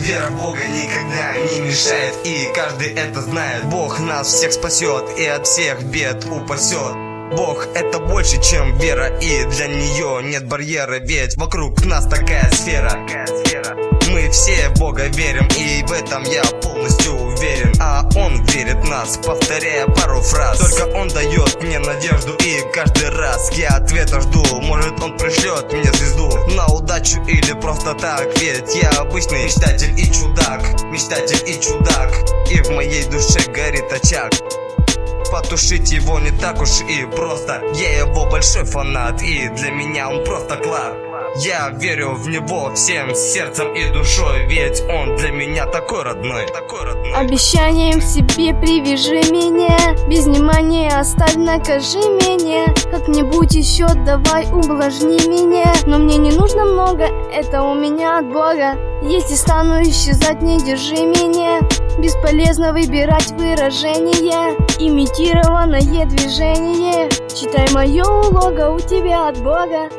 Вера в Бога никогда не мешает, и каждый это знает. Бог нас всех спасет и от всех бед упасет. Бог это больше, чем вера, и для нее нет барьера, ведь вокруг нас такая сфера. Мы все в Бога верим, и в этом я полностью уверен. А Он верит в нас, повторяя пару фраз. Только Он дает мне надежду, и каждый раз я ответа жду. Может Он пришлет мне звезду на удачу или просто так, ведь я обычный мечтатель и чудак. Мечтатель и чудак, и в моей душе горит очаг. Потушить его не так уж и просто. Я его большой фанат, и для меня он просто клад. Я верю в него всем сердцем и душой, ведь он для меня такой родной. Обещанием к себе привяжи меня, без внимания оставь, накажи меня. Как-нибудь еще давай ублажни меня, но мне не нужно много, это у меня от Бога. Если стану исчезать, не держи меня. Бесполезно выбирать выражение, имитированное движение. Читай мое улога, у тебя от Бога.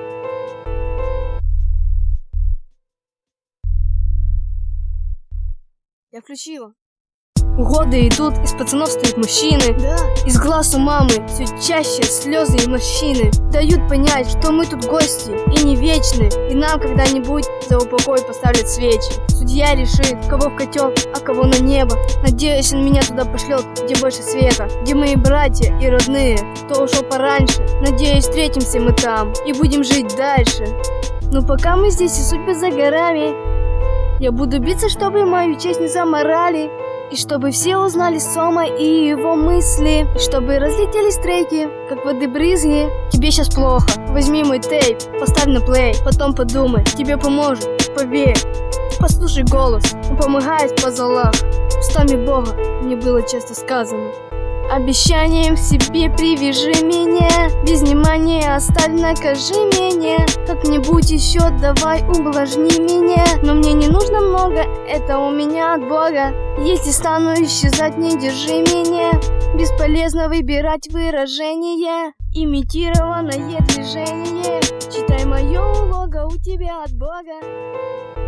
Я включила. Годы идут, из пацанов стоят мужчины. Из глаз у мамы все чаще слезы и морщины. Дают понять, что мы тут гости и не вечны, и нам когда-нибудь за упокой поставят свечи. Судья решит, кого в котел, а кого на небо. Надеюсь, он меня туда пошлет, где больше света, где мои братья и родные, кто ушел пораньше. Надеюсь, встретимся мы там и будем жить дальше. Но пока мы здесь и судьбы за горами, я буду биться, чтобы мою честь не заморали, и чтобы все узнали Сома и его мысли, и чтобы разлетелись треки, как воды брызги. Тебе сейчас плохо, возьми мой тейп, поставь на плей, потом подумай, тебе поможет, поверь. Послушай голос, он помогает в пазлах, устами Бога мне было часто сказано. Обещанием к себе привяжи меня, без внимания оставь, накажи меня. Как-нибудь еще давай ублажни меня, но мне не нужно много, это у меня от Бога. Если стану исчезать, не держи меня. Бесполезно выбирать выражение, имитированное движение. Читай мое улога, у тебя от Бога.